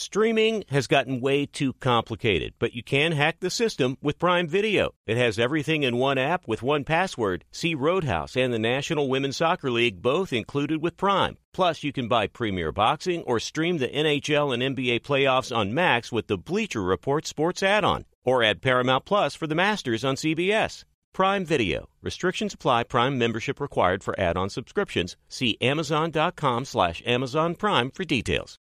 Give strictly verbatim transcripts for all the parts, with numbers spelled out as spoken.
Streaming has gotten way too complicated, but you can hack the system with Prime Video. It has everything in one app with one password. See Roadhouse and the National Women's Soccer League both included with Prime. Plus, you can buy Premier Boxing or stream the N H L and N B A playoffs on Max with the Bleacher Report Sports add-on. Or add Paramount Plus for the Masters on C B S. Prime Video. Restrictions apply. Prime membership required for add-on subscriptions. See Amazon.com slash Amazon Prime for details.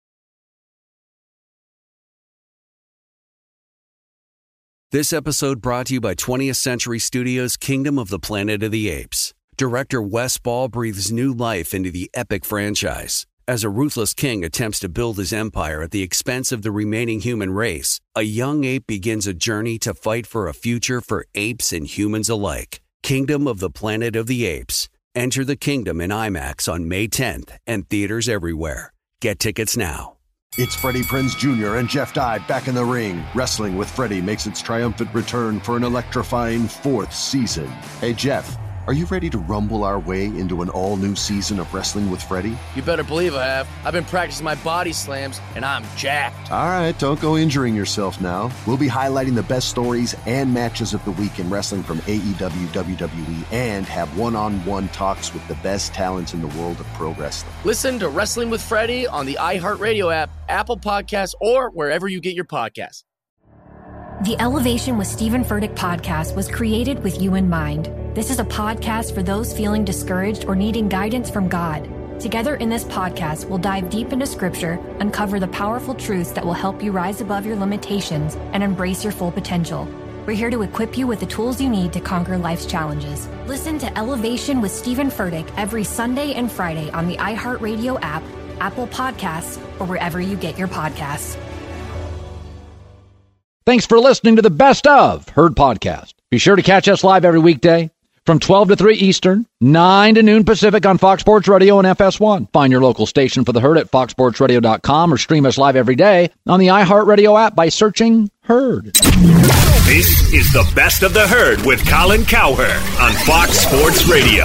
This episode brought to you by twentieth Century Studios' Kingdom of the Planet of the Apes. Director Wes Ball breathes new life into the epic franchise. As a ruthless king attempts to build his empire at the expense of the remaining human race, a young ape begins a journey to fight for a future for apes and humans alike. Kingdom of the Planet of the Apes. Enter the kingdom in IMAX on May tenth and theaters everywhere. Get tickets now. It's Freddie Prinze Junior and Jeff Dye back in the ring. Wrestling with Freddie makes its triumphant return for an electrifying fourth season. Hey, Jeff, are you ready to rumble our way into an all-new season of Wrestling with Freddie? You better believe I have. I've been practicing my body slams, and I'm jacked. All right, don't go injuring yourself now. We'll be highlighting the best stories and matches of the week in wrestling from A E W, W W E, and have one-on-one talks with the best talents in the world of pro wrestling. Listen to Wrestling with Freddie on the iHeartRadio app, Apple Podcasts, or wherever you get your podcasts. The Elevation with Stephen Furtick podcast was created with you in mind. This is a podcast for those feeling discouraged or needing guidance from God. Together in this podcast, we'll dive deep into Scripture, uncover the powerful truths that will help you rise above your limitations and embrace your full potential. We're here to equip you with the tools you need to conquer life's challenges. Listen to Elevation with Stephen Furtick every Sunday and Friday on the iHeartRadio app, Apple Podcasts, or wherever you get your podcasts. Thanks for listening to the Best of Herd Podcast. Be sure to catch us live every weekday from twelve to three Eastern, nine to noon Pacific on Fox Sports Radio and F S one. Find your local station for the Herd at fox sports radio dot com or stream us live every day on the iHeartRadio app by searching Herd. This is the Best of the Herd with Colin Cowherd on Fox Sports Radio.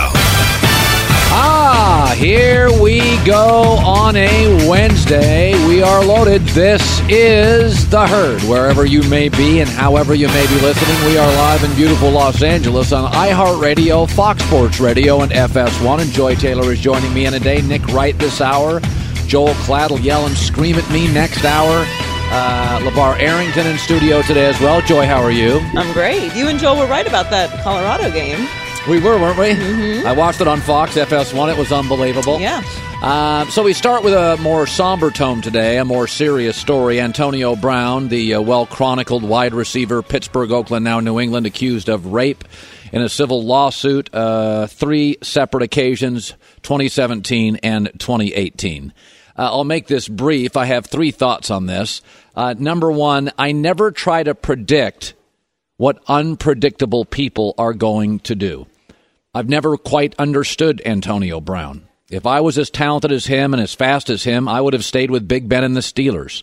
Ah, here we go on a Wednesday. We are loaded. This is The Herd. Wherever you may be and however you may be listening, we are live in beautiful Los Angeles on iHeartRadio, Fox Sports Radio, and F S one. And Joy Taylor is joining me in a day. Nick Wright this hour. Joel Klatt will yell and scream at me next hour. Uh, LeVar Arrington in studio today as well. Joy, how are you? I'm great. You and Joel were right about that Colorado game. We were, weren't we? Mm-hmm. I watched it on Fox, F S one. It was unbelievable. Yeah. Uh, so we start with a more somber tone today, a more serious story. Antonio Brown, the uh, well-chronicled wide receiver, Pittsburgh, Oakland, now New England, accused of rape in a civil lawsuit, uh, three separate occasions, twenty seventeen and twenty eighteen. Uh, I'll make this brief. I have three thoughts on this. Uh, number one, I never try to predict what unpredictable people are going to do. I've never quite understood Antonio Brown. If I was as talented as him and as fast as him, I would have stayed with Big Ben and the Steelers.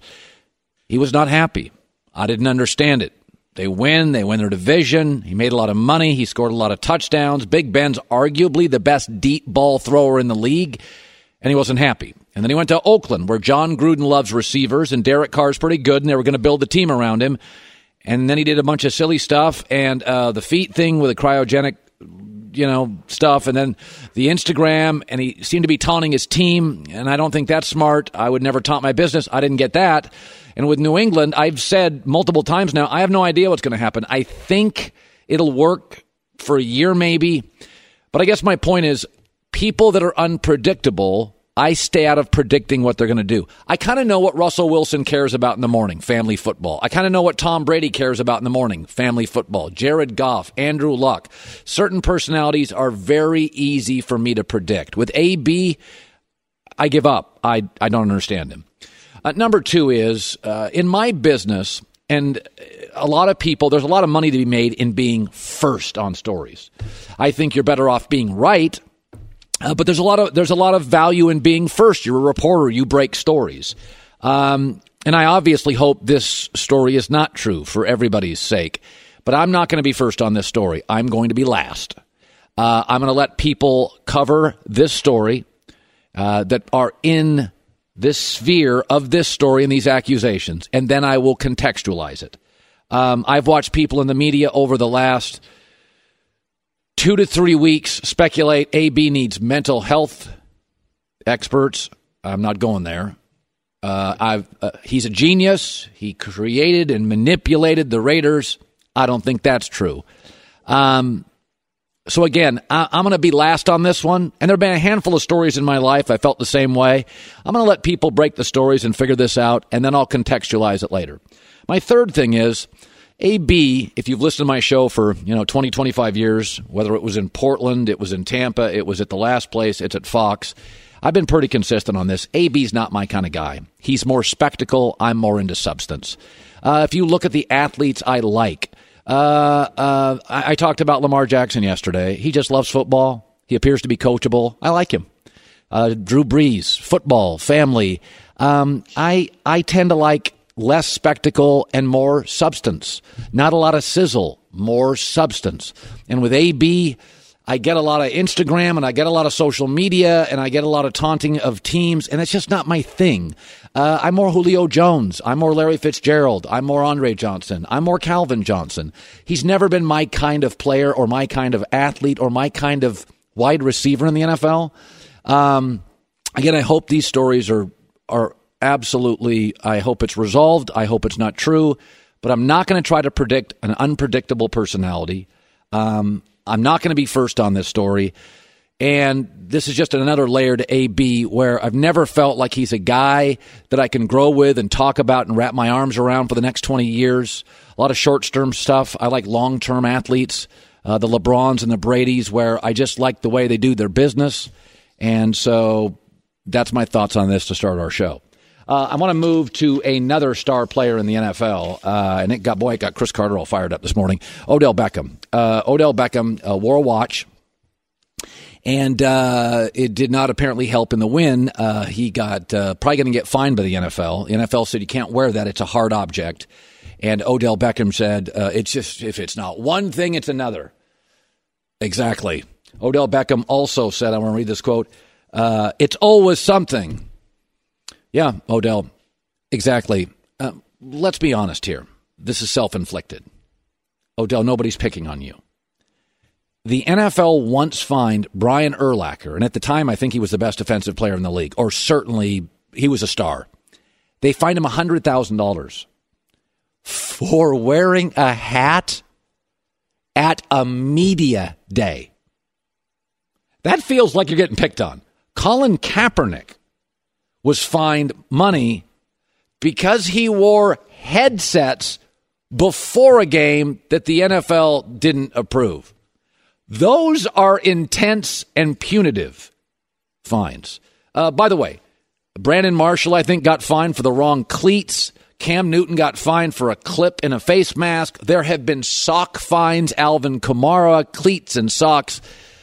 He was not happy. I didn't understand it. They win. They win their division. He made a lot of money. He scored a lot of touchdowns. Big Ben's arguably the best deep ball thrower in the league, and he wasn't happy. And then he went to Oakland, where John Gruden loves receivers, and Derek Carr's pretty good, and they were going to build the team around him. And then he did a bunch of silly stuff, and uh, the feet thing with the cryogenic, you know, stuff, and then the Instagram, and he seemed to be taunting his team, and I don't think that's smart. I would never taunt my business. I didn't get that. And with New England, I've said multiple times now, I have no idea what's going to happen. I think it'll work for a year maybe, but I guess my point is people that are unpredictable, I stay out of predicting what they're going to do. I kind of know what Russell Wilson cares about in the morning, family football. I kind of know what Tom Brady cares about in the morning, family football. Jared Goff, Andrew Luck. Certain personalities are very easy for me to predict. With A B, I give up. I, I don't understand him. Uh, number two is, uh, in my business, and a lot of people, there's a lot of money to be made in being first on stories. I think you're better off being right. Uh, but there's a lot of there's a lot of value in being first. You're a reporter. You break stories. Um, and I obviously hope this story is not true for everybody's sake. But I'm not going to be first on this story. I'm going to be last. Uh, I'm going to let people cover this story uh, that are in this sphere of this story and these accusations, and then I will contextualize it. Um, I've watched people in the media over the last two to three weeks speculate A B needs mental health experts. I'm not going there. Uh, I've, uh, he's a genius. He created and manipulated the Raiders. I don't think that's true. Um, so again, I, I'm going to be last on this one. And there have been a handful of stories in my life I felt the same way. I'm going to let people break the stories and figure this out, and then I'll contextualize it later. My third thing is, A B, if you've listened to my show for, you know, twenty, twenty-five years, whether it was in Portland, it was in Tampa, it was at the last place, it's at Fox, I've been pretty consistent on this. A B's not my kind of guy. He's more spectacle. I'm more into substance. Uh, if you look at the athletes I like, uh, uh, I, I talked about Lamar Jackson yesterday. He just loves football. He appears to be coachable. I like him. Uh, Drew Brees, football, family. Um, I I tend to like less spectacle and more substance. Not a lot of sizzle, more substance. And with A B, I get a lot of Instagram and I get a lot of social media and I get a lot of taunting of teams, and it's just not my thing. Uh, I'm more Julio Jones. I'm more Larry Fitzgerald. I'm more Andre Johnson. I'm more Calvin Johnson. He's never been my kind of player or my kind of athlete or my kind of wide receiver in the N F L. Um, again, I hope these stories are are absolutely, I hope it's resolved. I hope it's not true, but I'm not going to try to predict an unpredictable personality. Um, I'm not going to be first on this story. And this is just another layer to A B where I've never felt like he's a guy that I can grow with and talk about and wrap my arms around for the next twenty years. A lot of short-term stuff. I like long-term athletes, uh, the LeBrons and the Bradys, where I just like the way they do their business. And so that's my thoughts on this to start our show. Uh, I want to move to another star player in the N F L, uh, and it got boy, it got Chris Carter all fired up this morning. Odell Beckham. Uh, Odell Beckham uh, wore a watch, and uh, it did not apparently help in the win. Uh, he got uh, probably going to get fined by the N F L. The N F L said you can't wear that; it's a hard object. And Odell Beckham said, uh, "It's just if it's not one thing, it's another." Exactly. Odell Beckham also said, I want to read this quote. Uh, it's always something. Yeah, Odell, exactly. Uh, let's be honest here. This is self-inflicted. Odell, nobody's picking on you. The N F L once fined Brian Urlacher, and at the time I think he was the best defensive player in the league, or certainly he was a star. They fined him one hundred thousand dollars for wearing a hat at a media day. That feels like you're getting picked on. Colin Kaepernick was fined money because he wore headsets before a game that the N F L didn't approve. Those are intense and punitive fines. Uh, by the way, Brandon Marshall, I think, got fined for the wrong cleats. Cam Newton got fined for a clip in a face mask. There have been sock fines, Alvin Kamara, cleats and socks.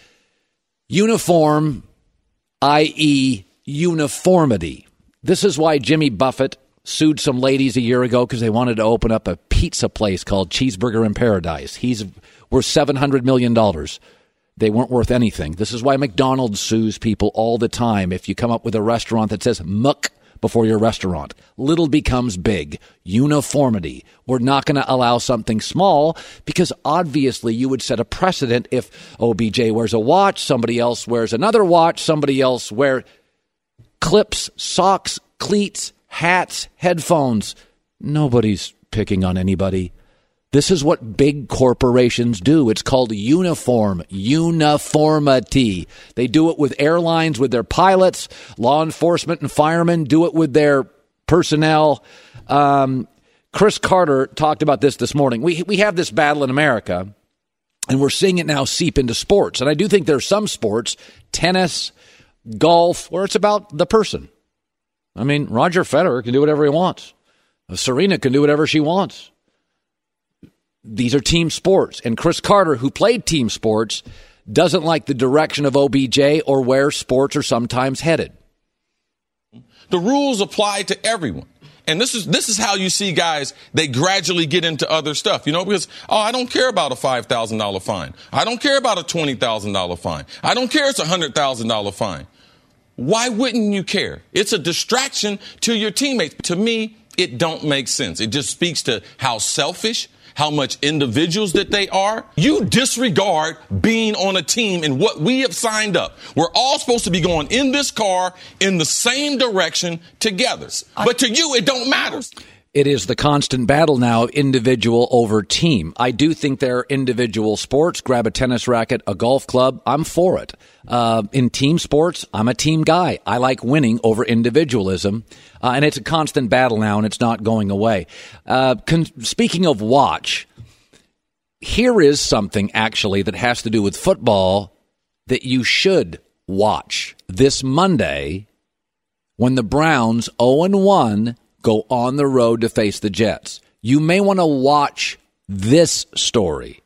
Uniform, that is uniformity. This is why Jimmy Buffett sued some ladies a year ago because they wanted to open up a pizza place called Cheeseburger in Paradise. He's worth seven hundred million dollars. They weren't worth anything. This is why McDonald's sues people all the time if you come up with a restaurant that says muck before your restaurant. Little becomes big. Uniformity. We're not going to allow something small because obviously you would set a precedent if O B J wears a watch, somebody else wears another watch, somebody else wears clips, socks, cleats, hats, headphones. Nobody's picking on anybody. This is what big corporations do. It's called uniform, uniformity. They do it with airlines, with their pilots. Law enforcement and firemen do it with their personnel. Um, Chris Carter talked about this this morning. We we have this battle in America, and we're seeing it now seep into sports. And I do think there are some sports, tennis, golf, where it's about the person. I mean, Roger Federer can do whatever he wants. Serena can do whatever she wants. These are team sports. And Chris Carter, who played team sports, doesn't like the direction of O B J or where sports are sometimes headed. The rules apply to everyone. And this is this is how you see guys, they gradually get into other stuff, you know, because, oh, I don't care about a five thousand dollars fine. I don't care about a twenty thousand dollars fine. I don't care it's a one hundred thousand dollars fine. why wouldn't you care? It's a distraction to your teammates. To me, it don't make sense. It just speaks to how selfish, how much individuals that they are. You disregard being on a team and what we have signed up. We're all supposed to be going in this car in the same direction together. But to you, it don't matter. It is the constant battle now of individual over team. I do think there are individual sports. Grab a tennis racket, a golf club. I'm for it. Uh, in team sports, I'm a team guy. I like winning over individualism. Uh, and it's a constant battle now, and it's not going away. Uh, con- speaking of watch, here is something actually that has to do with football that you should watch this Monday when the Browns oh and one go on the road to face the Jets. You may want to watch this story.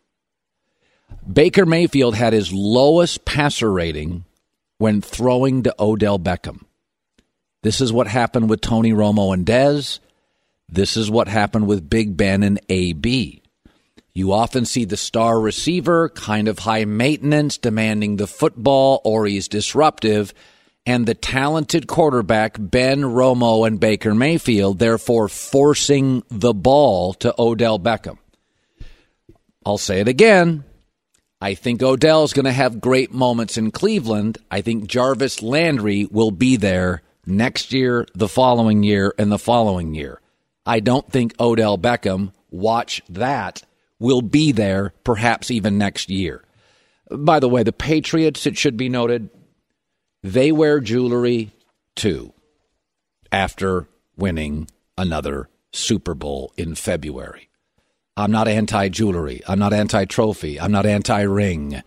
Baker Mayfield had his lowest passer rating when throwing to Odell Beckham. This is what happened with Tony Romo and Dez. This is what happened with Big Ben and A B. You often see the star receiver, kind of high maintenance, demanding the football, or he's disruptive, and the talented quarterback, Ben, Romo, and Baker Mayfield, therefore forcing the ball to Odell Beckham. I'll say it again. I think Odell's going to have great moments in Cleveland. I think Jarvis Landry will be there next year, the following year, and the following year. I don't think Odell Beckham, watch that, will be there perhaps even next year. By the way, the Patriots, it should be noted, they wear jewelry, too, after winning another Super Bowl in February. I'm not anti-jewelry. I'm not anti-trophy. I'm not anti-ring.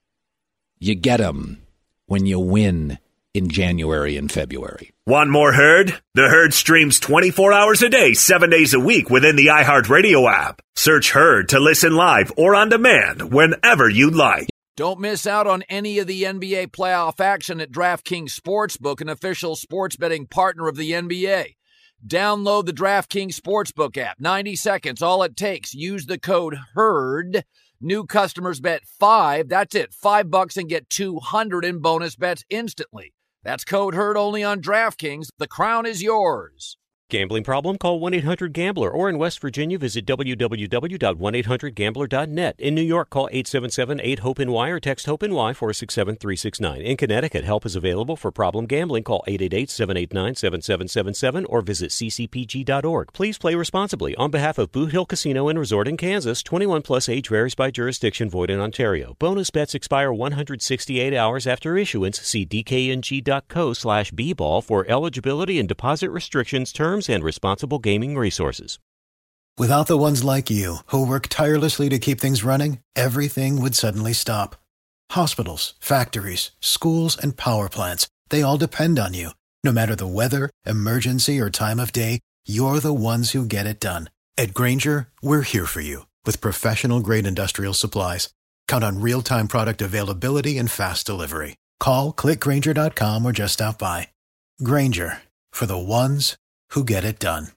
You get them when you win in January and February. Want more Herd? The Herd streams twenty-four hours a day, seven days a week within the iHeartRadio app. Search Herd to listen live or on demand whenever you like. Don't miss out on any of the N B A playoff action at DraftKings Sportsbook, an official sports betting partner of the N B A. Download the DraftKings Sportsbook app. ninety seconds, all it takes. Use the code HERD. New customers bet five. That's it. Five bucks and get two hundred in bonus bets instantly. That's code HERD only on DraftKings. The crown is yours. Gambling problem? Call one eight hundred gambler, or in West Virginia, visit w w w dot one eight hundred gambler dot net. In New York, call eight seven seven eight hope N Y or text HOPE-NY four six seven three six nine. In Connecticut, help is available for problem gambling. Call eight eight eight seven eight nine seven seven seven seven or visit c c p g dot org. Please play responsibly. On behalf of Boot Hill Casino and Resort in Kansas, twenty-one plus age varies by jurisdiction, void in Ontario. Bonus bets expire one hundred sixty-eight hours after issuance. See d k n g dot co slash b ball for eligibility and deposit restrictions, terms, and responsible gaming resources. Without the ones like you, who work tirelessly to keep things running, everything would suddenly stop. Hospitals, factories, schools, and power plants, they all depend on you. No matter the weather, emergency, or time of day, you're the ones who get it done. At Grainger, we're here for you with professional-grade industrial supplies. Count on real-time product availability and fast delivery. Call, click Grainger dot com, or just stop by. Grainger, for the ones who get it done.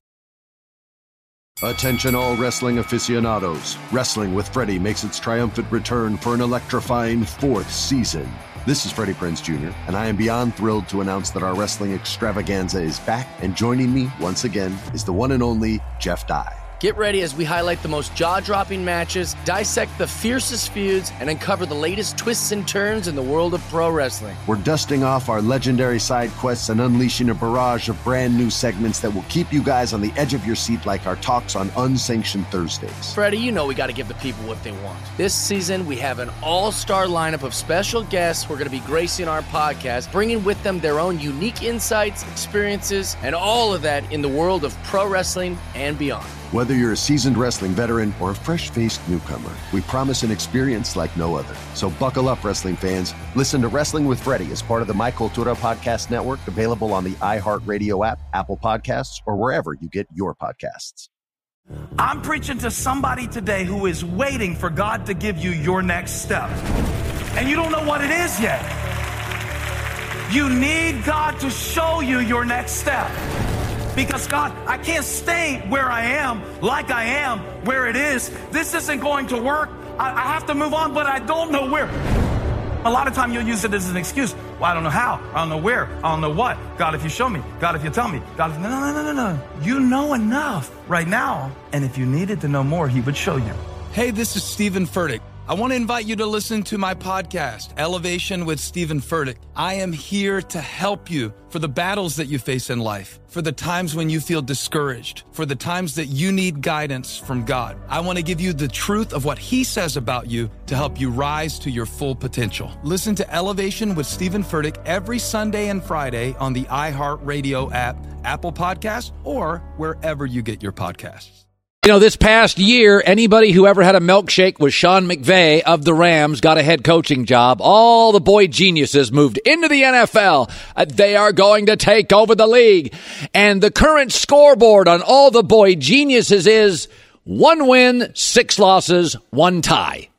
Attention all wrestling aficionados. Wrestling with Freddie makes its triumphant return for an electrifying fourth season. This is Freddie Prinze Junior, and I am beyond thrilled to announce that our wrestling extravaganza is back, and joining me once again is the one and only Jeff Dye. Get ready as we highlight the most jaw-dropping matches, dissect the fiercest feuds, and uncover the latest twists and turns in the world of pro wrestling. We're dusting off our legendary side quests and unleashing a barrage of brand new segments that will keep you guys on the edge of your seat, like our talks on Unsanctioned Thursdays. Freddie, you know we got to give the people what they want. This season, we have an all-star lineup of special guests who are going to be gracing our podcast, bringing with them their own unique insights, experiences, and all of that in the world of pro wrestling and beyond. Whether you're a seasoned wrestling veteran or a fresh-faced newcomer, we promise an experience like no other. So buckle up, wrestling fans. Listen to Wrestling with Freddie as part of the My Cultura Podcast Network, available on the iHeartRadio app, Apple Podcasts, or wherever you get your podcasts. I'm preaching to somebody today who is waiting for God to give you your next step. And you don't know what it is yet. You need God to show you your next step. Because, God, I can't stay where I am, like I am, where it is. This isn't going to work. I, I have to move on, but I don't know where. A lot of time you'll use it as an excuse. Well, I don't know how. I don't know where. I don't know what. God, if you show me. God, if you tell me. God, if... No, no, no, no, no. You know enough right now. And if you needed to know more, he would show you. Hey, this is Stephen Furtick. I want to invite you to listen to my podcast, Elevation with Stephen Furtick. I am here to help you for the battles that you face in life, for the times when you feel discouraged, for the times that you need guidance from God. I want to give you the truth of what he says about you to help you rise to your full potential. Listen to Elevation with Stephen Furtick every Sunday and Friday on the iHeartRadio app, Apple Podcasts, or wherever you get your podcasts. You know, this past year, anybody who ever had a milkshake with Sean McVay of the Rams got a head coaching job. All the boy geniuses moved into the N F L. Uh, they are going to take over the league. And the current scoreboard on all the boy geniuses is one win, six losses, one tie.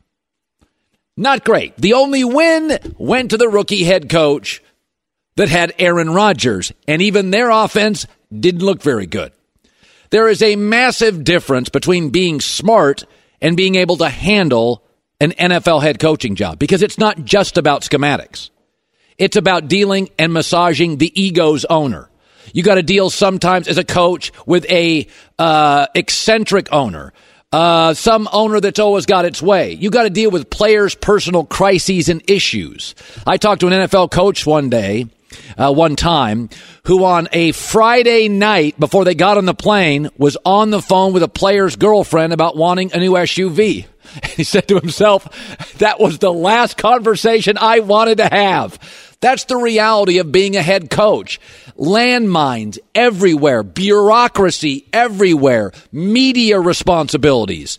Not great. The only win went to the rookie head coach that had Aaron Rodgers. And even their offense didn't look very good. There is a massive difference between being smart and being able to handle an N F L head coaching job, because it's not just about schematics. It's about dealing and massaging the ego's owner. You got to deal sometimes as a coach with a uh, eccentric owner, uh, some owner that's always got its way. You got to deal with players' personal crises and issues. I talked to an N F L coach one day. Uh, one time, who on a Friday night before they got on the plane was on the phone with a player's girlfriend about wanting a new S U V. He said to himself, that was the last conversation I wanted to have. That's the reality of being a head coach. Landmines everywhere, bureaucracy everywhere, media responsibilities.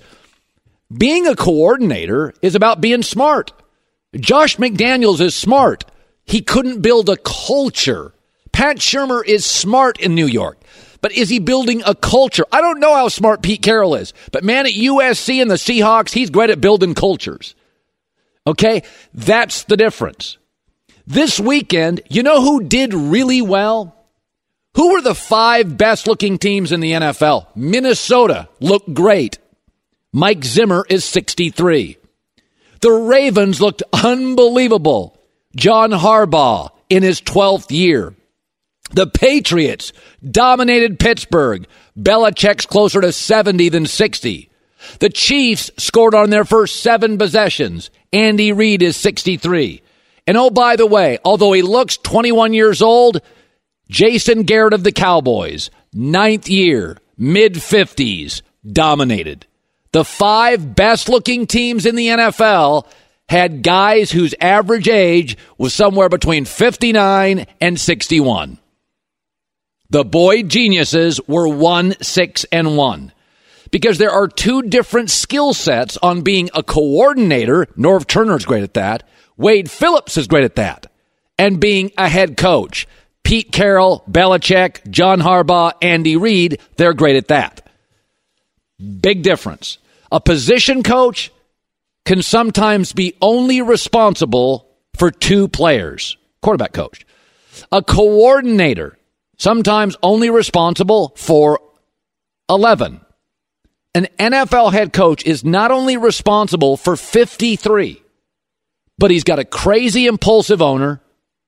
Being a coordinator is about being smart. Josh McDaniels is smart. He couldn't build a culture. Pat Shurmur is smart in New York, but is he building a culture? I don't know how smart Pete Carroll is, but man, at U S C and the Seahawks, he's great at building cultures. Okay, that's the difference. This weekend, you know who did really well? Who were the five best-looking teams in the N F L? Minnesota looked great. Mike Zimmer is sixty-three. The Ravens looked unbelievable. John Harbaugh in his twelfth year. The Patriots dominated Pittsburgh. Belichick's closer to seventy than sixty. The Chiefs scored on their first seven possessions. Andy Reid is sixty-three. And oh, by the way, although he looks twenty-one years old, Jason Garrett of the Cowboys, ninth year, mid-fifties, dominated. The five best-looking teams in the N F L had guys whose average age was somewhere between fifty-nine and sixty-one. The boy geniuses were one, six, and one. Because there are two different skill sets on being a coordinator. Norv Turner's great at that. Wade Phillips is great at that. And being a head coach. Pete Carroll, Belichick, John Harbaugh, Andy Reid, they're great at that. Big difference. A position coach can sometimes be only responsible for two players. Quarterback coach. A coordinator, sometimes only responsible for eleven. An N F L head coach is not only responsible for fifty-three, but he's got a crazy, impulsive owner,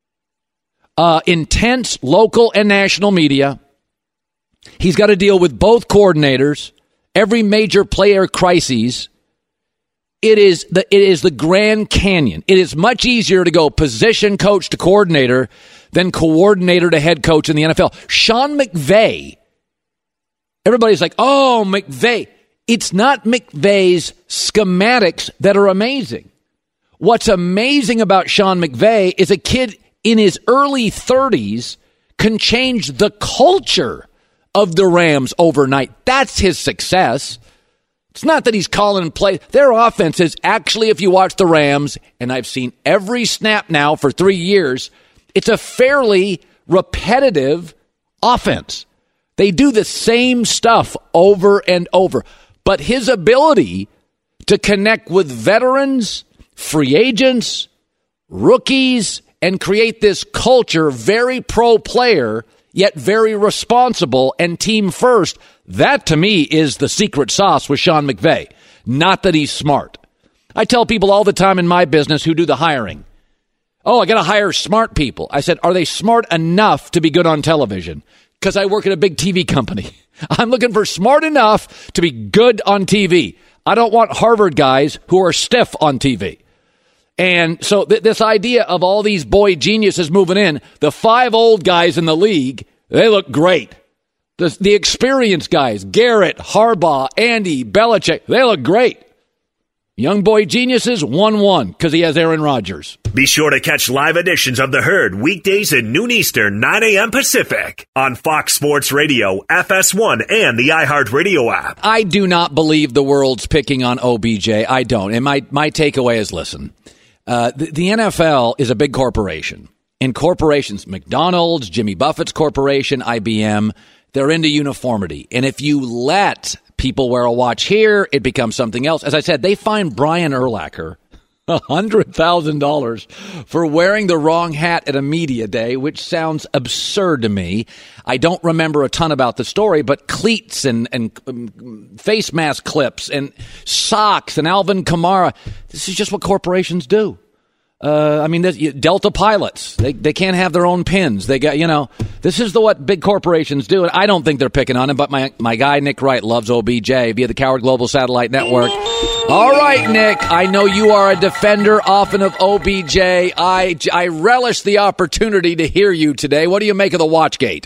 uh, intense local and national media. He's got to deal with both coordinators, every major player crises. It is the it is the Grand Canyon. It is much easier to go position coach to coordinator than coordinator to head coach in the N F L. Sean McVay, everybody's like, oh, McVay. It's not McVay's schematics that are amazing. What's amazing about Sean McVay is a kid in his early thirties can change the culture of the Rams overnight. That's his success. It's not that he's calling play. Their offense is actually, if you watch the Rams, and I've seen every snap now for three years, it's a fairly repetitive offense. They do the same stuff over and over. But his ability to connect with veterans, free agents, rookies, and create this culture, very pro player, yet very responsible and team first, that to me is the secret sauce with Sean McVay. Not that he's smart. I tell people all the time in my business who do the hiring, Oh, I got to hire smart people. I said, are they smart enough to be good on television? Because I work at a big T V company. I'm looking for smart enough to be good on T V. I don't want Harvard guys who are stiff on T V. And so th- this idea of all these boy geniuses moving in, the five old guys in the league, they look great. The, the experienced guys, Garrett, Harbaugh, Andy, Belichick, they look great. Young boy geniuses, one one, because he has Aaron Rodgers. Be sure to catch live editions of The Herd weekdays at noon Eastern, nine a.m. Pacific on Fox Sports Radio, F S one, and the iHeartRadio app. I do not believe the world's picking on O B J. I don't. And my, my takeaway is, listen, uh, the, the N F L is a big corporation. And corporations, McDonald's, Jimmy Buffett's corporation, I B M, they're into uniformity. And if you let people wear a watch here, it becomes something else. As I said, they fined Brian Urlacher one hundred thousand dollars for wearing the wrong hat at a media day, which sounds absurd to me. I don't remember a ton about the story, but cleats and, and um, face mask clips and socks and Alvin Kamara, this is just what corporations do. Uh, I mean, this, Delta pilots, they they can't have their own pins. They got, you know, this is the what big corporations do. And I don't think they're picking on him, but my, my guy, Nick Wright, loves O B J via the Coward Global Satellite Network. All right, Nick, I know you are a defender often of O B J. I, I relish the opportunity to hear you today. What do you make of the Watchgate?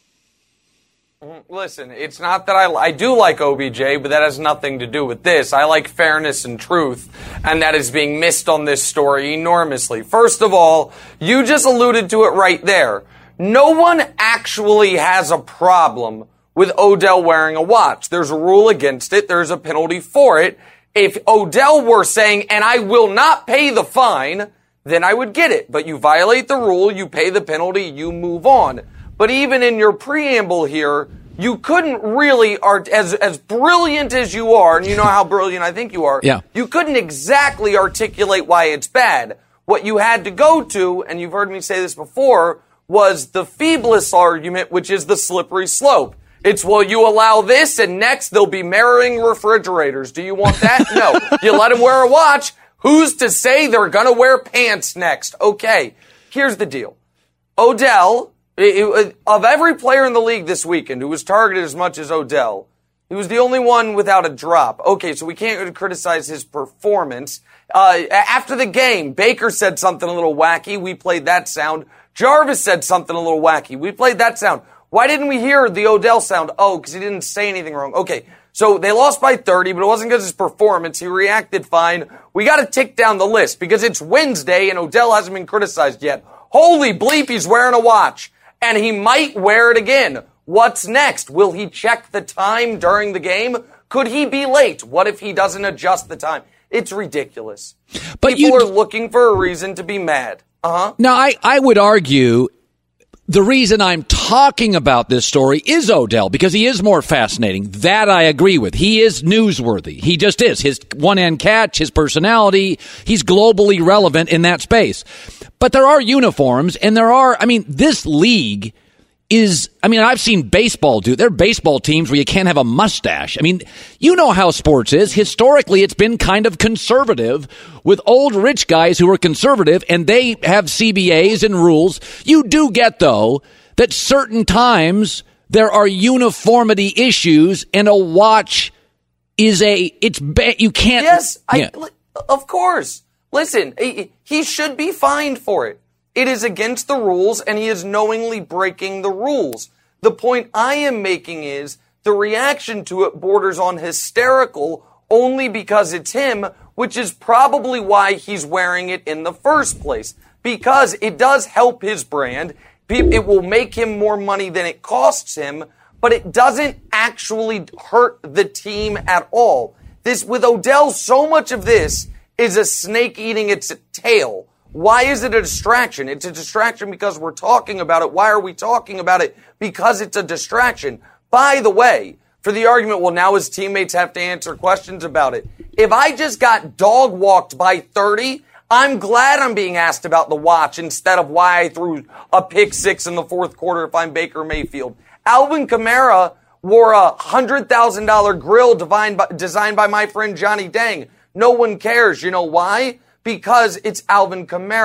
Listen, it's not that I, I do like O B J, but that has nothing to do with this. I like fairness and truth, and that is being missed on this story enormously. First of all, you just alluded to it right there. No one actually has a problem with Odell wearing a watch. There's a rule against it. There's a penalty for it. If Odell were saying, and I will not pay the fine, then I would get it. But you violate the rule, you pay the penalty, you move on. But even in your preamble here, you couldn't really, art- as as brilliant as you are, and you know how brilliant I think you are, yeah. You couldn't exactly articulate why it's bad. What you had to go to, and you've heard me say this before, was the feeblest argument, which is the slippery slope. It's, well, you allow this, and next there'll be mirroring refrigerators. Do you want that? No. You let them wear a watch. Who's to say they're going to wear pants next? Okay, here's the deal. Odell... It, it, of every player in the league this weekend who was targeted as much as Odell, he was the only one without a drop. Okay, so we can't criticize his performance. Uh, after the game, Baker said something a little wacky. We played that sound. Jarvis said something a little wacky. We played that sound. Why didn't we hear the Odell sound? Oh, because he didn't say anything wrong. Okay, so they lost by thirty, but it wasn't because of his performance. He reacted fine. We got to tick down the list because it's Wednesday and Odell hasn't been criticized yet. Holy bleep, he's wearing a watch. And he might wear it again. What's next? Will he check the time during the game? Could he be late? What if he doesn't adjust the time? It's ridiculous. But People you... are looking for a reason to be mad. Uh-huh. Now, I, I would argue the reason I'm talking about this story is Odell, because he is more fascinating. That I agree with. He is newsworthy. He just is. His one-hand catch, his personality, he's globally relevant in that space. But there are uniforms, and there are, I mean, this league is, I mean, I've seen baseball do, there are baseball teams where you can't have a mustache. I mean, you know how sports is. Historically, it's been kind of conservative with old rich guys who are conservative, and they have C B As and rules. You do get, though, that certain times there are uniformity issues, and a watch is a, it's, ba- you can't. Yes, yeah. I, of course. Listen, he should be fined for it. It is against the rules, and he is knowingly breaking the rules. The point I am making is the reaction to it borders on hysterical only because it's him, which is probably why he's wearing it in the first place. Because it does help his brand. It will make him more money than it costs him, but it doesn't actually hurt the team at all. This, with Odell, so much of this is a snake eating its tail. Why is it a distraction? It's a distraction because we're talking about it. Why are we talking about it? Because it's a distraction. By the way, for the argument, well, now his teammates have to answer questions about it. If I just got dog walked by thirty, I'm glad I'm being asked about the watch instead of why I threw a pick six in the fourth quarter if I'm Baker Mayfield. Alvin Kamara wore a one hundred thousand dollars grill designed by my friend Johnny Dang. No one cares. You know why? Because it's Alvin Kamara.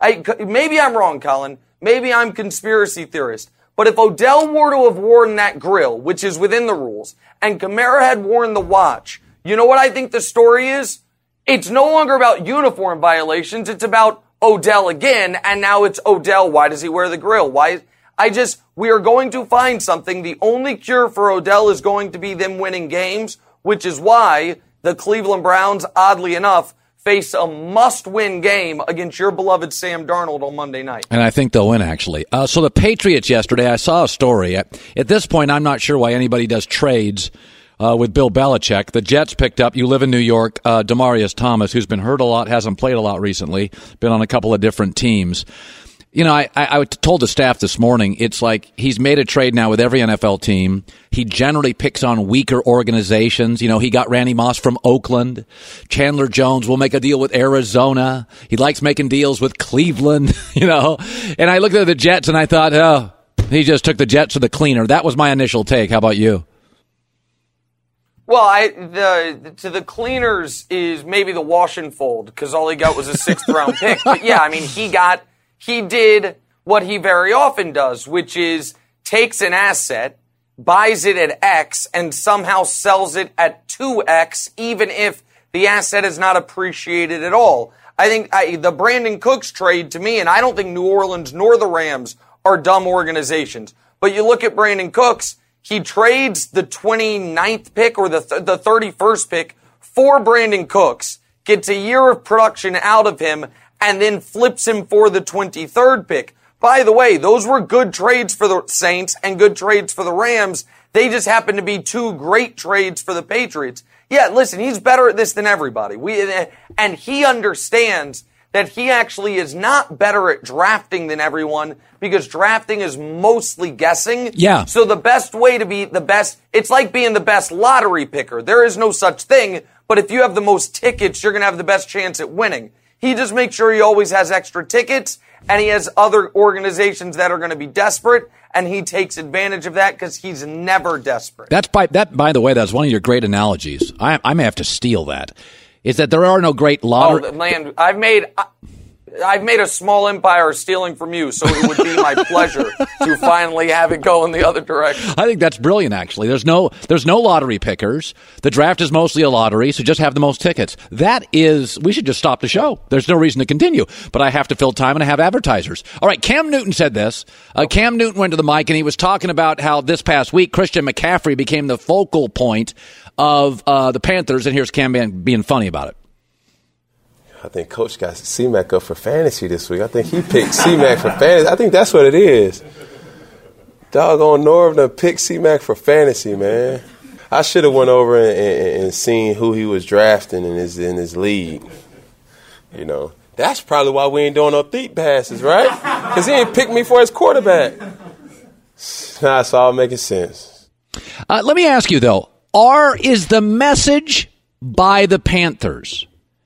I, maybe I'm wrong, Colin. Maybe I'm conspiracy theorist. But if Odell were to have worn that grill, which is within the rules, and Kamara had worn the watch, you know what I think the story is? It's no longer about uniform violations. It's about Odell again, and now it's Odell. Why does he wear the grill? Why? I just, we are going to find something. The only cure for Odell is going to be them winning games, which is why the Cleveland Browns, oddly enough, face a must-win game against your beloved Sam Darnold on Monday night. And I think they'll win, actually. Uh, so the Patriots yesterday, I saw a story. At, at this point, I'm not sure why anybody does trades uh, with Bill Belichick. The Jets picked up, you live in New York, uh, Demaryius Thomas, who's been hurt a lot, hasn't played a lot recently, been on a couple of different teams. You know, I, I, I told the staff this morning, it's like he's made a trade now with every N F L team. He generally picks on weaker organizations. You know, he got Randy Moss from Oakland. Chandler Jones will make a deal with Arizona. He likes making deals with Cleveland, you know. And I looked at the Jets and I thought, oh, he just took the Jets to the cleaner. That was my initial take. How about you? Well, I the to the cleaners is maybe the wash and fold because all he got was a sixth round pick. But yeah, I mean, he got... He did what he very often does, which is takes an asset, buys it at X, and somehow sells it at two X, even if the asset is not appreciated at all. I think I, the Brandon Cooks trade, to me, and I don't think New Orleans nor the Rams are dumb organizations, but you look at Brandon Cooks, he trades the twenty-ninth pick or the, th- the thirty-first pick for Brandon Cooks, gets a year of production out of him, and then flips him for the twenty-third pick. By the way, those were good trades for the Saints and good trades for the Rams. They just happen to be two great trades for the Patriots. Yeah, listen, he's better at this than everybody. We, and he understands that he actually is not better at drafting than everyone because drafting is mostly guessing. Yeah. So the best way to be the best, it's like being the best lottery picker. There is no such thing, but if you have the most tickets, you're going to have the best chance at winning. He just makes sure he always has extra tickets, and he has other organizations that are going to be desperate, and he takes advantage of that because he's never desperate. That's by that. By the way, that's one of your great analogies. I, I may have to steal that. Is that there are no great lottery? Oh, man, I've made. I, I've made a small empire stealing from you, so it would be my pleasure to finally have it go in the other direction. I think that's brilliant, actually. There's no there's no lottery pickers. The draft is mostly a lottery, so just have the most tickets. That is, we should just stop the show. There's no reason to continue, but I have to fill time and I have advertisers. All right, Cam Newton said this. Uh, Cam Newton went to the mic and he was talking about how this past week Christian McCaffrey became the focal point of uh, the Panthers, and here's Cam being, being funny about it. I think Coach got C-Mac up for fantasy this week. I think he picked C-Mac for fantasy. I think that's what it is. Doggone Norv done picked C-Mac for fantasy, man. I should have went over and, and, and seen who he was drafting in his in his league. You know, that's probably why we ain't doing no deep passes, right? Because he ain't picked me for his quarterback. Nah, it's all making sense. Uh, let me ask you, though, are is the message by the Panthers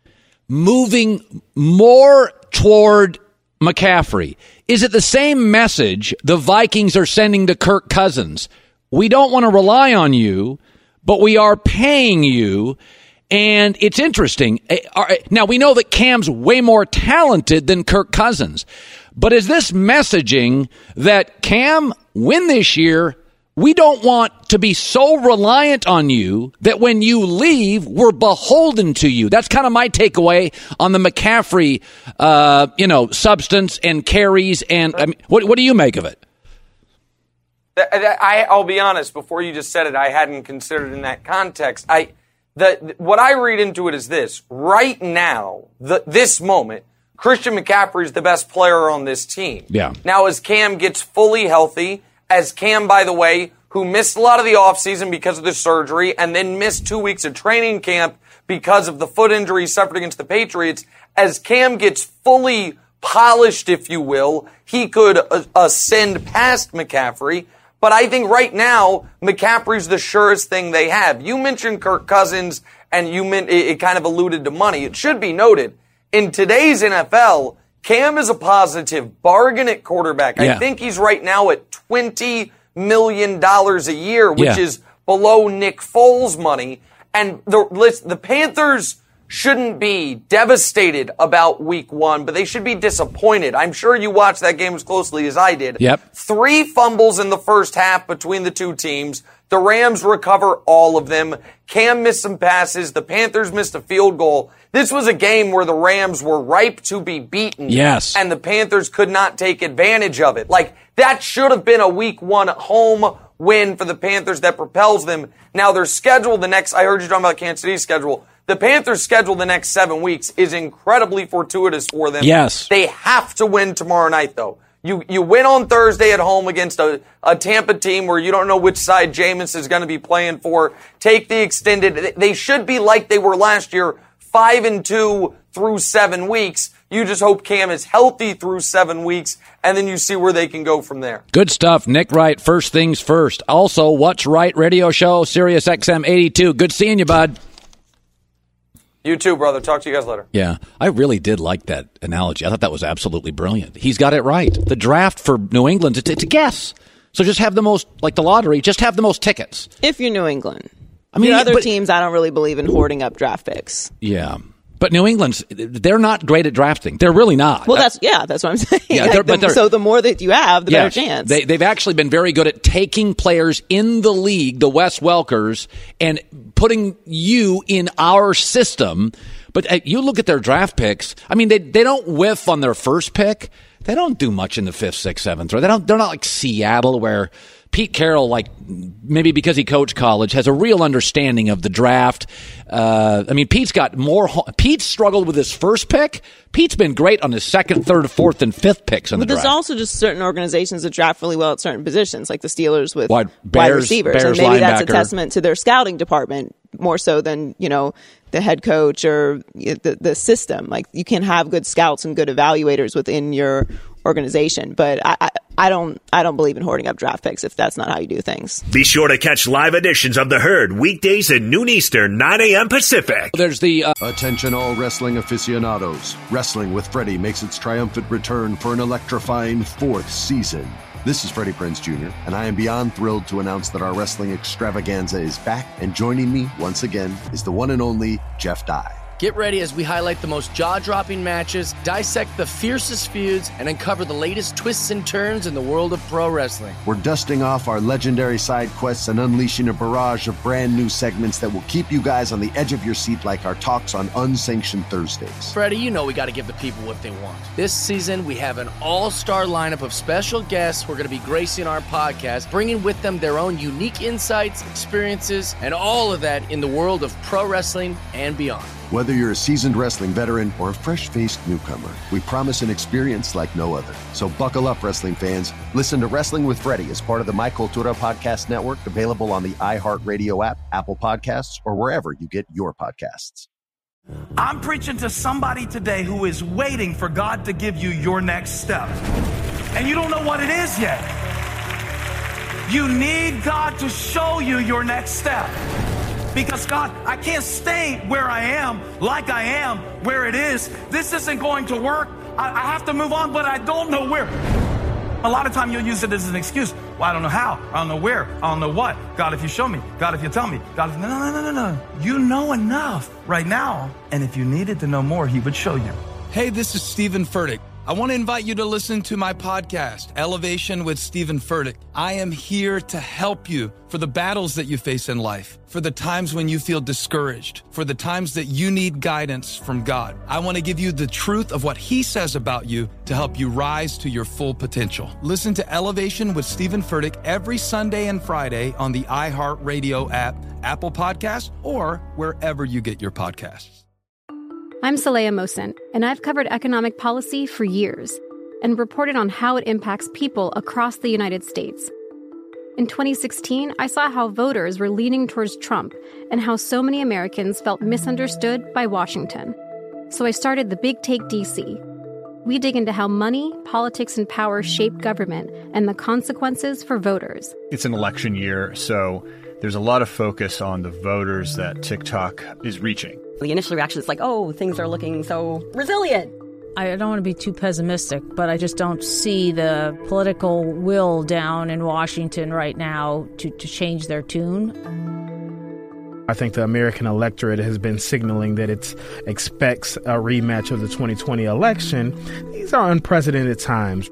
moving more toward McCaffrey? Is it the same message the Vikings are sending to Kirk Cousins? We don't want to rely on you, but we are paying you. And it's interesting. Now, we know that Cam's way more talented than Kirk Cousins. But is this messaging that Cam, win this year, we don't want to be so reliant on you that when you leave, we're beholden to you? That's kind of my takeaway on the McCaffrey, uh, you know, substance and carries. And I mean, what, what do you make of it? I, I'll be honest. Before you just said it, I hadn't considered in that context. I, the what I read into it is this: right now, the, this moment, Christian McCaffrey is the best player on this team. Yeah. Now, as Cam gets fully healthy. As Cam, by the way, who missed a lot of the offseason because of the surgery and then missed two weeks of training camp because of the foot injury he suffered against the Patriots, as Cam gets fully polished, if you will, he could uh, ascend past McCaffrey. But I think right now, McCaffrey's the surest thing they have. You mentioned Kirk Cousins, and you meant it, it kind of alluded to money. It should be noted, in today's N F L, Cam is a positive bargain at quarterback. Yeah. I think he's right now at twenty million dollars a year, which yeah. is below Nick Foles' money. And the, the Panthers shouldn't be devastated about week one, but they should be disappointed. I'm sure you watched that game as closely as I did. Yep. Three fumbles in the first half between the two teams. The Rams recover all of them. Cam missed some passes. The Panthers missed a field goal. This was a game where the Rams were ripe to be beaten. Yes. And the Panthers could not take advantage of it. Like, that should have been a week one home win for the Panthers that propels them. Now their schedule the next, I heard you talking about Kansas City's schedule. The Panthers' schedule the next seven weeks is incredibly fortuitous for them. Yes. They have to win tomorrow night, though. You you win on Thursday at home against a, a Tampa team where you don't know which side Jameis is going to be playing for. Take the extended. They should be like they were last year, five and two through seven weeks. You just hope Cam is healthy through seven weeks, and then you see where they can go from there. Good stuff. Nick Wright, first things first. Also, What's Right radio show, Sirius X M eighty-two. Good seeing you, bud. You too, brother. Talk to you guys later. Yeah, I really did like that analogy. I thought that was absolutely brilliant. He's got it right. The draft for New England, it's a guess. So just have the most, like the lottery, just have the most tickets. If you're New England. I mean, Your other but, teams, I don't really believe in hoarding up draft picks. Yeah. But New England's, they're not great at drafting. They're really not. Well, that's, yeah, that's what I'm saying. Yeah, like they're, the, but they're, so the more that you have, the yes, better chance. They, they've actually been very good at taking players in the league, the Wes Welkers, and putting you in our system. But uh, you look at their draft picks. I mean, they they don't whiff on their first pick. They don't do much in the fifth, sixth, seventh. Right? They don't. They're not like Seattle, where Pete Carroll, like maybe because he coached college, has a real understanding of the draft. Uh, I mean, Pete's got more. Pete's struggled with his first pick. Pete's been great on his second, third, fourth, and fifth picks in but the draft. There's also just certain organizations that draft really well at certain positions, like the Steelers with wide, Bears, wide receivers, Bears, and maybe that's a linebacker. testament to their scouting department more so than you know the head coach or the the system. Like you can have good scouts and good evaluators within your organization, but I, I I don't I don't believe in hoarding up draft picks if that's not how you do things. Be sure to catch live editions of The Herd weekdays at noon Eastern, nine a.m. Pacific. There's the uh- Attention all wrestling aficionados. Wrestling with Freddie makes its triumphant return for an electrifying fourth season. This is Freddie Prinze Junior, and I am beyond thrilled to announce that our wrestling extravaganza is back, and joining me once again is the one and only Jeff Dye. Get ready as we highlight the most jaw-dropping matches, dissect the fiercest feuds, and uncover the latest twists and turns in the world of pro wrestling. We're dusting off our legendary side quests and unleashing a barrage of brand new segments that will keep you guys on the edge of your seat like our talks on Unsanctioned Thursdays. Freddie, you know we got to give the people what they want. This season, we have an all-star lineup of special guests who are going to be gracing our podcast, bringing with them their own unique insights, experiences, and all of that in the world of pro wrestling and beyond. Whether you're a seasoned wrestling veteran or a fresh-faced newcomer, we promise an experience like no other. So buckle up, wrestling fans. Listen to Wrestling with Freddie as part of the My Cultura Podcast Network, available on the iHeartRadio app, Apple Podcasts, or wherever you get your podcasts. I'm preaching to somebody today who is waiting for God to give you your next step. And you don't know what it is yet. You need God to show you your next step. Because, God, I can't stay where I am, like I am, where it is. This isn't going to work. I, I have to move on, but I don't know where. A lot of time you'll use it as an excuse. Well, I don't know how. I don't know where. I don't know what. God, if you show me. God, if you tell me. God, if... No, no, no, no, no. You know enough right now. And if you needed to know more, he would show you. Hey, this is Stephen Furtick. I want to invite you to listen to my podcast, Elevation with Stephen Furtick. I am here to help you for the battles that you face in life, for the times when you feel discouraged, for the times that you need guidance from God. I want to give you the truth of what he says about you to help you rise to your full potential. Listen to Elevation with Stephen Furtick every Sunday and Friday on the iHeartRadio app, Apple Podcasts, or wherever you get your podcasts. I'm Saleha Mohsen, and I've covered economic policy for years and reported on how it impacts people across the United States. In twenty sixteen, I saw how voters were leaning towards Trump and how so many Americans felt misunderstood by Washington. So I started the Big Take D C. We dig into how money, politics, and power shape government and the consequences for voters. It's an election year, so there's a lot of focus on the voters that TikTok is reaching. The initial reaction is like, oh, things are looking so resilient. I don't want to be too pessimistic, but I just don't see the political will down in Washington right now to, to change their tune. I think the American electorate has been signaling that it expects a rematch of the twenty twenty election. These are unprecedented times.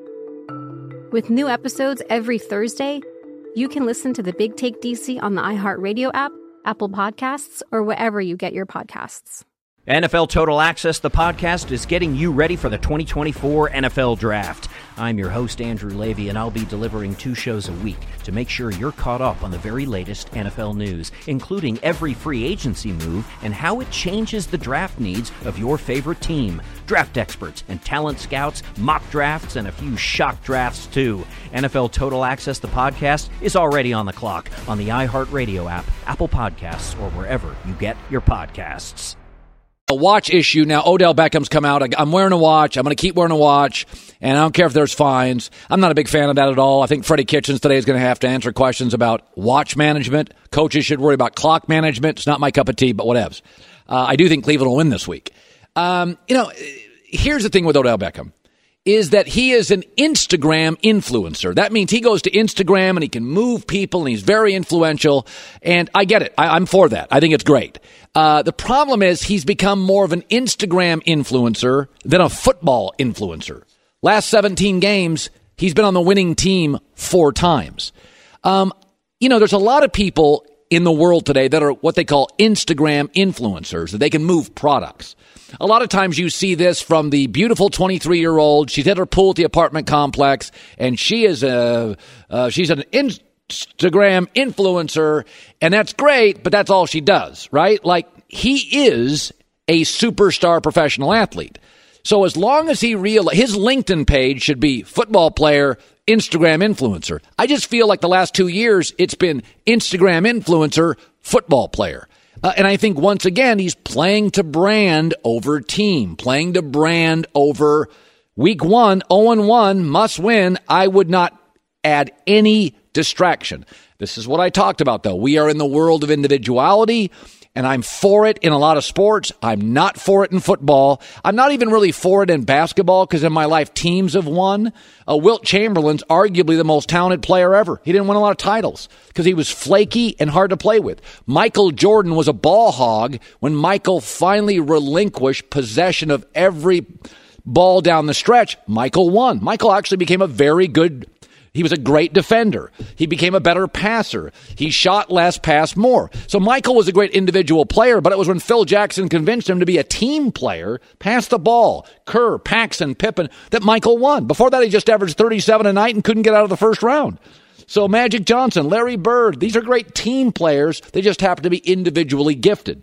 With new episodes every Thursday, you can listen to the Big Take D C on the iHeartRadio app, Apple Podcasts, or wherever you get your podcasts. N F L Total Access, the podcast, is getting you ready for the twenty twenty-four N F L Draft. I'm your host, Andrew Levy, and I'll be delivering two shows a week to make sure you're caught up on the very latest N F L news, including every free agency move and how it changes the draft needs of your favorite team. Draft experts and talent scouts, mock drafts, and a few shock drafts, too. N F L Total Access, the podcast, is already on the clock on the iHeartRadio app, Apple Podcasts, or wherever you get your podcasts. A watch issue. Now, Odell Beckham's come out. I'm wearing a watch. I'm going to keep wearing a watch, and I don't care if there's fines. I'm not a big fan of that at all. I think Freddie Kitchens today is going to have to answer questions about watch management. Coaches should worry about clock management. It's not my cup of tea, but whatevs. Uh, I do think Cleveland will win this week. Um, you know, here's the thing with Odell Beckham, is that he is an Instagram influencer. That means he goes to Instagram and he can move people and he's very influential. And I get it. I, I'm for that. I think it's great. Uh, the problem is he's become more of an Instagram influencer than a football influencer. Last seventeen games, he's been on the winning team four times. Um, you know, there's a lot of people in the world today that are what they call Instagram influencers, that they can move products. A lot of times you see this from the beautiful twenty-three-year-old. She's at her pool at the apartment complex, and she is a uh, she's an Instagram influencer, and that's great, but that's all she does, right? Like, he is a superstar professional athlete. So as long as he real his LinkedIn page should be football player, Instagram influencer. I just feel like the last two years it's been Instagram influencer, football player. Uh, and I think, once again, he's playing to brand over team, playing to brand over week one, oh and one, must win. I would not add any distraction. This is what I talked about, though. We are in the world of individuality, and I'm for it in a lot of sports. I'm not for it in football. I'm not even really for it in basketball because in my life, teams have won. Uh, Wilt Chamberlain's arguably the most talented player ever. He didn't win a lot of titles because he was flaky and hard to play with. Michael Jordan was a ball hog when Michael finally relinquished possession of every ball down the stretch. Michael won. Michael actually became a very good He was a great defender. He became a better passer. He shot less, passed more. So Michael was a great individual player, but it was when Phil Jackson convinced him to be a team player, pass the ball, Kerr, Paxson, Pippen, that Michael won. Before that, he just averaged thirty-seven a night and couldn't get out of the first round. So Magic Johnson, Larry Bird, these are great team players. They just happen to be individually gifted.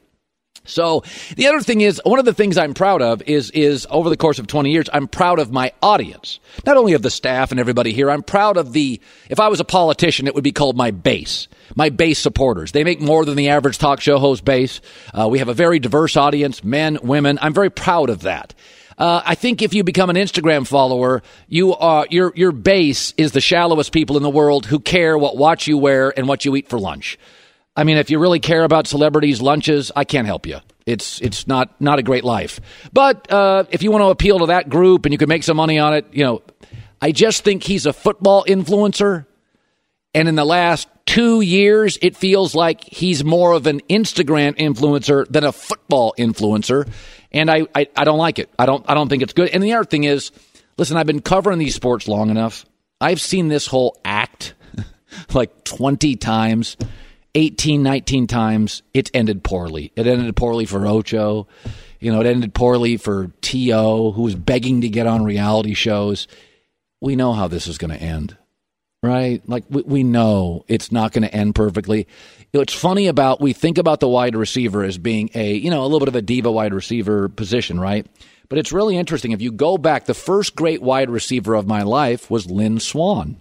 So the other thing is, one of the things I'm proud of is, is over the course of twenty years, I'm proud of my audience. Not only of the staff and everybody here, I'm proud of the, if I was a politician, it would be called my base, my base supporters. They make more than the average talk show host base. Uh, we have a very diverse audience, men, women. I'm very proud of that. Uh, I think if you become an Instagram follower, you are, your, your base is the shallowest people in the world who care what watch you wear and what you eat for lunch. I mean, if you really care about celebrities' lunches, I can't help you. It's it's not not a great life. But uh, if you want to appeal to that group and you can make some money on it, you know, I just think he's a football influencer. And in the last two years, it feels like he's more of an Instagram influencer than a football influencer. And I, I, I don't like it. I don't I don't think it's good. And the other thing is, listen, I've been covering these sports long enough. I've seen this whole act like twenty times. eighteen, nineteen times, it's ended poorly. It ended poorly for Ocho. You know, it ended poorly for T O, who was begging to get on reality shows. We know how this is going to end, right? Like, we, we know it's not going to end perfectly. You know, it's funny about, we think about the wide receiver as being a, you know, a little bit of a diva wide receiver position, right? But it's really interesting. If you go back, the first great wide receiver of my life was Lynn Swann.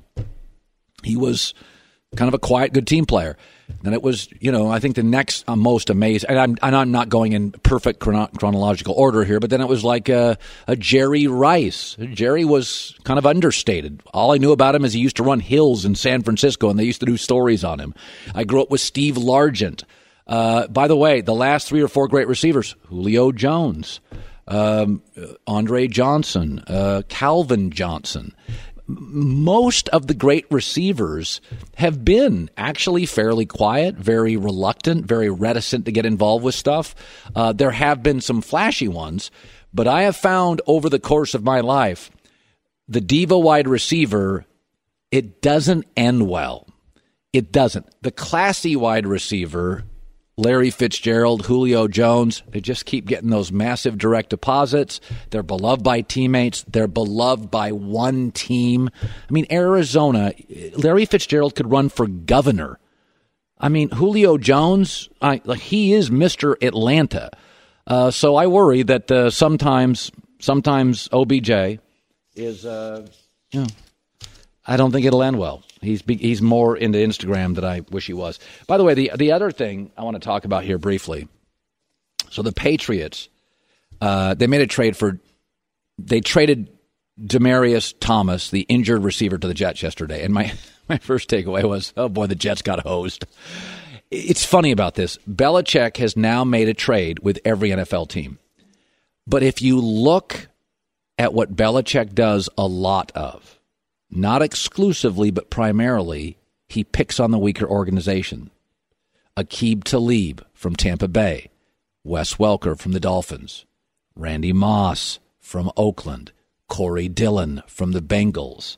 He was kind of a quiet, good team player. And it was, you know, I think the next uh, most amazing, and I'm, and I'm not going in perfect chrono- chronological order here, but then it was like a, a Jerry Rice. Jerry was kind of understated. All I knew about him is he used to run hills in San Francisco, and they used to do stories on him. I grew up with Steve Largent. Uh, by the way, the last three or four great receivers, Julio Jones, um, Andre Johnson, uh, Calvin Johnson. most of the great receivers have been actually fairly quiet, very reluctant, very reticent to get involved with stuff. Uh, there have been some flashy ones, but I have found over the course of my life, the diva wide receiver, it doesn't end well. It doesn't. The classy wide receiver, Larry Fitzgerald, Julio Jones, they just keep getting those massive direct deposits. They're beloved by teammates. They're beloved by one team. I mean, Arizona, Larry Fitzgerald could run for governor. I mean, Julio Jones, I, like he is Mister Atlanta. Uh, so I worry that uh, sometimes, sometimes O B J is, uh, you know, I don't think it'll end well. He's he's more into Instagram than I wish he was. By the way, the the other thing I want to talk about here briefly. So the Patriots, uh, they made a trade for, they traded Demaryius Thomas, the injured receiver, to the Jets yesterday. And my, my first takeaway was, oh boy, the Jets got hosed. It's funny about this. Belichick has now made a trade with every N F L team. But if you look at what Belichick does a lot of, not exclusively, but primarily, he picks on the weaker organization. Aqib Talib from Tampa Bay, Wes Welker from the Dolphins, Randy Moss from Oakland, Corey Dillon from the Bengals,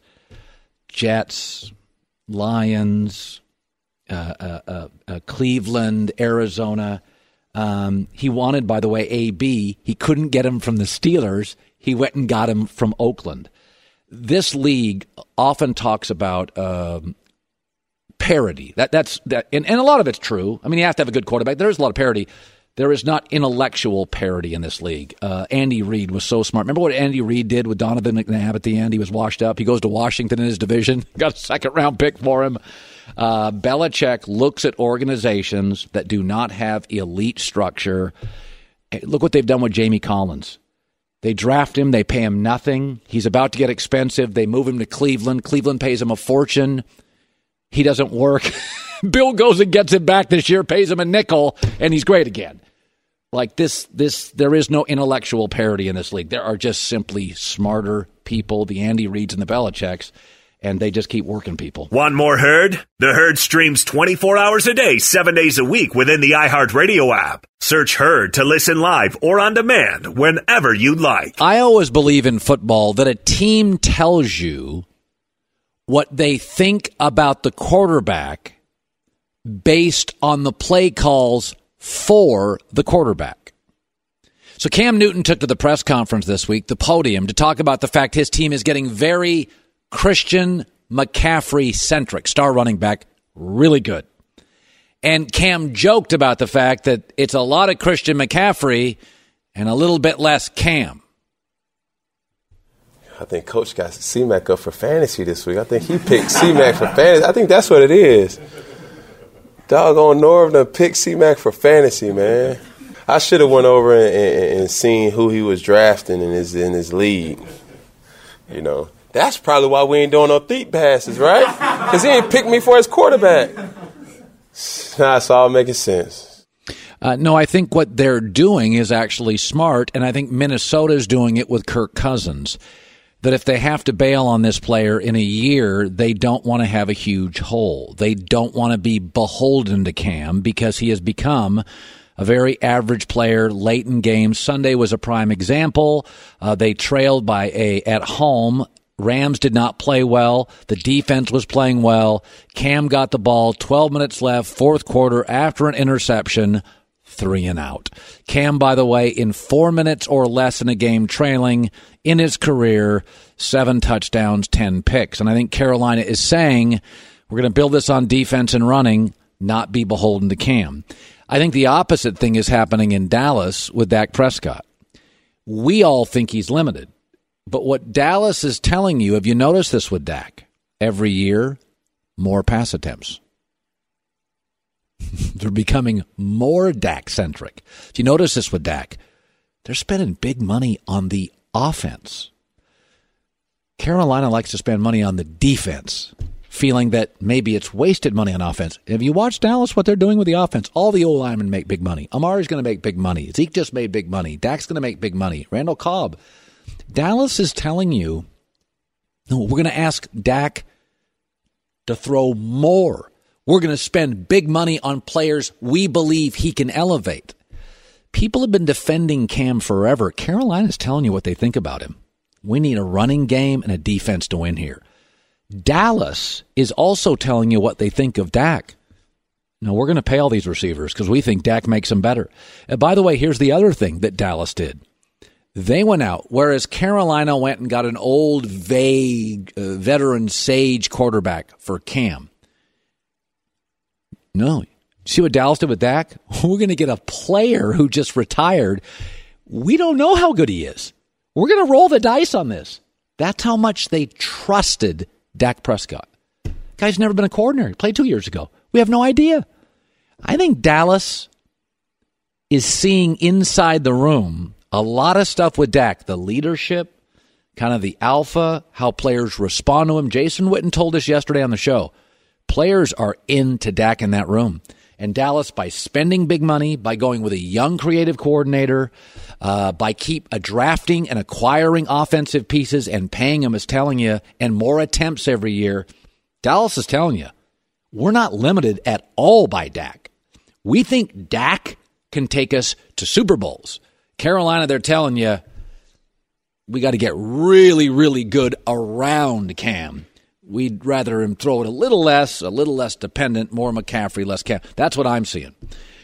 Jets, Lions, uh, uh, uh, uh, Cleveland, Arizona. Um, he wanted, by the way, A B. He couldn't get him from the Steelers. He went and got him from Oakland. This league often talks about um, parity. That that's that, and, and a lot of it's true. I mean, you have to have a good quarterback. There is a lot of parity. There is not intellectual parity in this league. Uh, Andy Reid was so smart. Remember what Andy Reid did with Donovan McNabb at the end? He was washed up. He goes to Washington in his division. Got a second round pick for him. Uh, Belichick looks at organizations that do not have elite structure. Look what they've done with Jamie Collins. They draft him. They pay him nothing. He's about to get expensive. They move him to Cleveland. Cleveland pays him a fortune. He doesn't work. Bill goes and gets him back this year, pays him a nickel, and he's great again. Like this, this, there is no intellectual parity in this league. There are just simply smarter people, the Andy Reids and the Belichicks, and they just keep working people. Want more Herd? The Herd streams twenty-four hours a day, seven days a week within the iHeartRadio app. Search Herd to listen live or on demand whenever you like. I always believe in football that a team tells you what they think about the quarterback based on the play calls for the quarterback. So Cam Newton took to the press conference this week, the podium, to talk about the fact his team is getting very Christian McCaffrey-centric, star running back, really good. And Cam joked about the fact that it's a lot of Christian McCaffrey and a little bit less Cam. I think Coach got C-Mac up for fantasy this week. I think he picked C-Mac for fantasy. I think that's what it is. Doggone Norv picked C-Mac for fantasy, man. I should have went over and, and, and seen who he was drafting in his in his league. You know, that's probably why we ain't doing no deep passes, right? Because he ain't picked me for his quarterback. Nah, it's all making sense. Uh, no, I think what they're doing is actually smart, and I think Minnesota's doing it with Kirk Cousins. That if they have to bail on this player in a year, they don't want to have a huge hole. They don't want to be beholden to Cam because he has become a very average player late in games. Sunday was a prime example. Uh, they trailed by a at home. Rams did not play well. The defense was playing well. Cam got the ball, twelve minutes left, fourth quarter, after an interception, three and out. Cam, by the way, in four minutes or less in a game trailing in his career, seven touchdowns, ten picks. And I think Carolina is saying, we're going to build this on defense and running, not be beholden to Cam. I think the opposite thing is happening in Dallas with Dak Prescott. We all think he's limited. But what Dallas is telling you, have you noticed this with Dak? Every year, more pass attempts. They're becoming more Dak-centric. If you notice this with Dak, they're spending big money on the offense. Carolina likes to spend money on the defense, feeling that maybe it's wasted money on offense. Have you watched Dallas, what they're doing with the offense? All the O-linemen make big money. Amari's going to make big money. Zeke just made big money. Dak's going to make big money. Randall Cobb. Dallas is telling you No, we're going to ask Dak to throw more. We're going to spend big money on players we believe he can elevate. People have been defending Cam forever. Carolina's telling you what they think about him. We need a running game and a defense to win here. Dallas is also telling you what they think of Dak. No, we're going to pay all these receivers because we think Dak makes them better. And by the way, here's the other thing that Dallas did. They went out, whereas Carolina went and got an old, vague, uh, veteran sage quarterback for Cam. No. See what Dallas did with Dak? We're going to get a player who just retired. We don't know how good he is. We're going to roll the dice on this. That's how much they trusted Dak Prescott. Guy's never been a coordinator. He played two years ago. We have no idea. I think Dallas is seeing inside the room a lot of stuff with Dak. The leadership, kind of the alpha, how players respond to him. Jason Witten told us yesterday on the show, players are into Dak in that room. And Dallas, by spending big money, by going with a young creative coordinator, uh, by keep uh, drafting and acquiring offensive pieces and paying them, is telling you, and more attempts every year, Dallas is telling you, we're not limited at all by Dak. We think Dak can take us to Super Bowls. Carolina, they're telling you, we got to get really, really good around Cam. We'd rather him throw it a little less, a little less dependent, more McCaffrey, less Cam. That's what I'm seeing.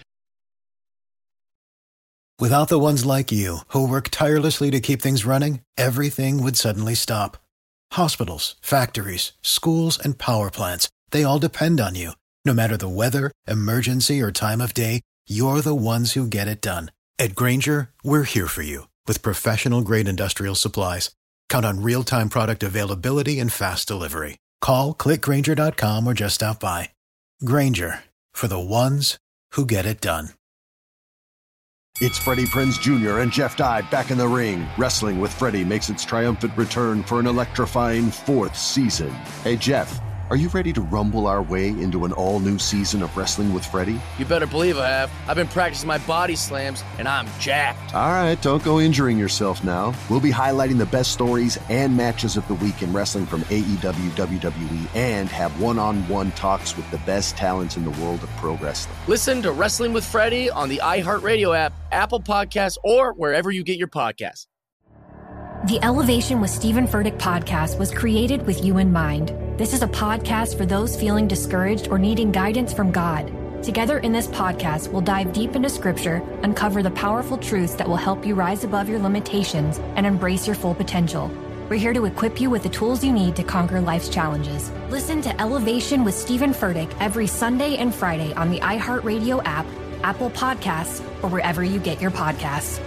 Without the ones like you, who work tirelessly to keep things running, everything would suddenly stop. Hospitals, factories, schools, and power plants, they all depend on you. No matter the weather, emergency, or time of day, you're the ones who get it done. At Grainger, we're here for you with professional-grade industrial supplies. Count on real-time product availability and fast delivery. Call, click Grainger dot com, or just stop by. Grainger, for the ones who get it done. It's Freddie Prinze Junior and Jeff Dye back in the ring. Wrestling with Freddie makes its triumphant return for an electrifying fourth season. Hey, Jeff, are you ready to rumble our way into an all-new season of Wrestling with Freddie? You better believe I have. I've been practicing my body slams, and I'm jacked. All right, don't go injuring yourself now. We'll be highlighting the best stories and matches of the week in wrestling from A E W, W W E, and have one-on-one talks with the best talents in the world of pro wrestling. Listen to Wrestling with Freddie on the iHeartRadio app, Apple Podcasts, or wherever you get your podcasts. The Elevation with Stephen Furtick podcast was created with you in mind. This is a podcast for those feeling discouraged or needing guidance from God. Together in this podcast, we'll dive deep into Scripture, uncover the powerful truths that will help you rise above your limitations and embrace your full potential. We're here to equip you with the tools you need to conquer life's challenges. Listen to Elevation with Stephen Furtick every Sunday and Friday on the iHeartRadio app, Apple Podcasts, or wherever you get your podcasts.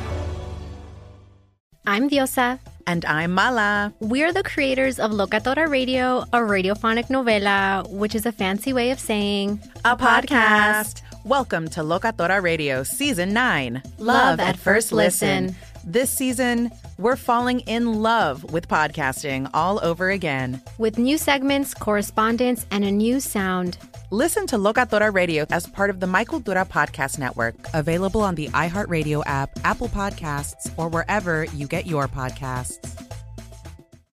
I'm Diosa. And I'm Mala. We're the creators of Locatora Radio, a radiophonic novela, which is a fancy way of saying a podcast. Welcome to Locatora Radio Season nine. Love, love at First Listen. listen. This season, we're falling in love with podcasting all over again. With new segments, correspondence, and a new sound. Listen to Locatora Radio as part of the My Cultura Podcast Network. Available on the iHeartRadio app, Apple Podcasts, or wherever you get your podcasts.